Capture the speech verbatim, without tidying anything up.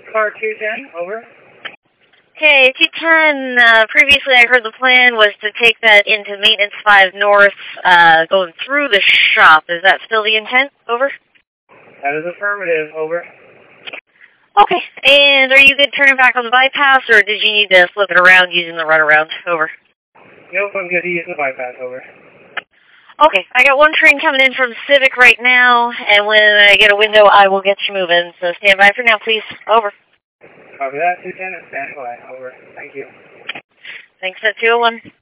Car two ten, over. Okay, two ten, uh, previously I heard the plan was to take that into Maintenance five North, uh, going through the shop. Is that still the intent? Over. That is affirmative, over. Okay, and are you good turning back on the bypass, or did you need to flip it around using the runaround? Over. Nope, I'm good to use the bypass, over. Okay, I got one train coming in from Civic right now, and when I get a window, I will get you moving. So stand by for now, please. Over. Copy that, two ten, stand by, over. Thank you. Thanks, at two oh one.